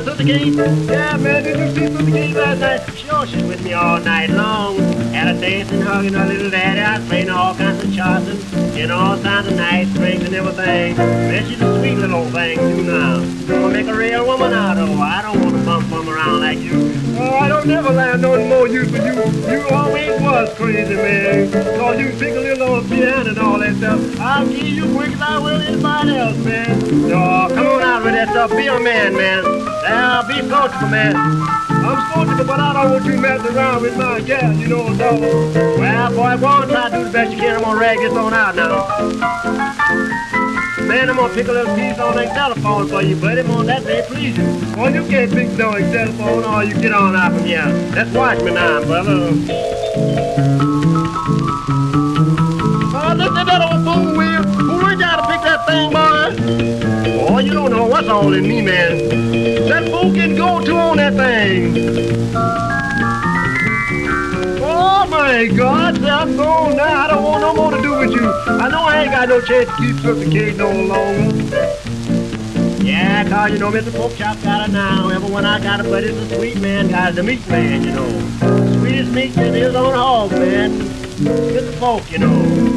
Sister Kate? Yeah, man, did you see Sister Kate last night? Sure, she's with me all night long. Had a dancing, hugging her little daddy. I was playing all kinds of charts and getting all kinds of nice drinks and everything. Man, she's a sweet little old thing, too, now. Gonna make a real woman out of her. I don't want to bum around like you. Oh, I don't never land no more use for you. You always was crazy, man. Cause you pick a little old piano and all that stuff. I'll give you quick as I will anybody else, man. No, come on out with that stuff. Be a man, man. Now, be sociable, man. I'm sociable, but I don't want you messing around with my gal, you know, dog. Well, boy, go on, try to do the best you can. I'm gonna rag this on out now. Man, I'm gonna pick a little piece on that telephone for you, buddy. On that may please you. Oh, you can't pick no telephone, or you get on out from here. Let's watch me now, brother. Oh, look at that old fool, Will. Who ain't got to pick that thing, boy? Oh, you don't know what's all in me, man. That fool can go too on that thing. Oh, my God, I'm gone now. I don't want no more to do with you. I know I ain't got no chance to keep Sister Kate no longer. Yeah, cause you know Mr. Porkchop got it now. Everyone I got it, but it's a sweet man, got the meat man, you know. Sweetest meat that is on a hog, man. Mr. Pork, you know.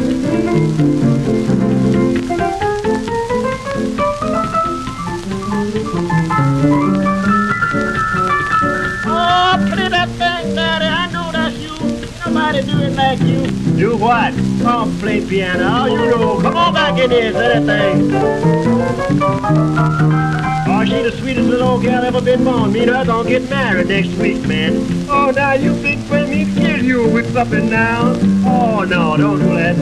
Oh, play that thing, Daddy. I know that's you. Nobody do it like you. Do what? Oh, play piano. Oh, you know. Come on back in here, say that thing. Oh, she the sweetest little old gal ever been born. Me and her gonna get married next week, man. Oh, now you think for me to kill you with something now? Oh, no, don't do that.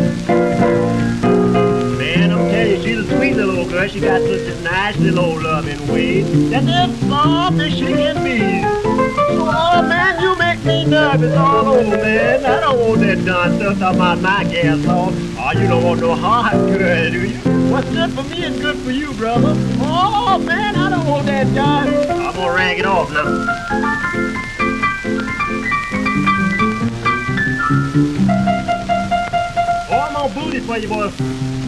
Man, I'm telling you, she's a sweet little old girl. She got such a nice little old loving way. That is soft as she can be. So, oh, man, you make me nervous all over, man. I don't want that done stuff talking about my gas off. Oh, you don't want no hard girl, do you? What's good for me is good for you, brother. Oh, man, I don't want that done. I'm gonna rag it off now. Oh, I'm gonna boot it for you, boy.